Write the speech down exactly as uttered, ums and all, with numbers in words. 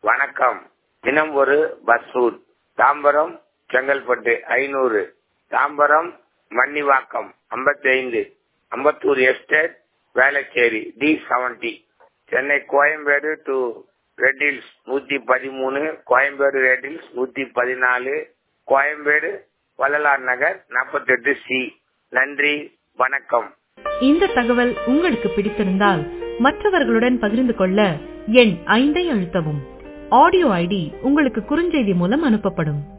வணக்கம். தினம் ஒரு பஸ் ரூட். தாம்பரம் செங்கல்பட்டு ஐநூறு, தாம்பரம் மன்னிவாக்கம் ஐம்பத்தி ஐந்து, Ambattur estate Velachery T seventy, Chennai Koyambedu to Red Hills நூத்தி பதிமூணு, கோயம்பேடு ரெட் ஹில்ஸ் நூத்தி பதினாலு, கோயம்பேடு வள்ளலார் நகர் நாற்பத்தி எட்டு சி. நன்றி, வணக்கம். இந்த தகவல் உங்களுக்கு பிடித்திருந்தால் மற்றவர்களுடன் பகிர்ந்து கொள்ள எண் ஐந்தை அழுத்தவும். ஆடியோ ஐடி உங்களுக்கு குறுஞ்செய்தி மூலம் அனுப்பப்படும்.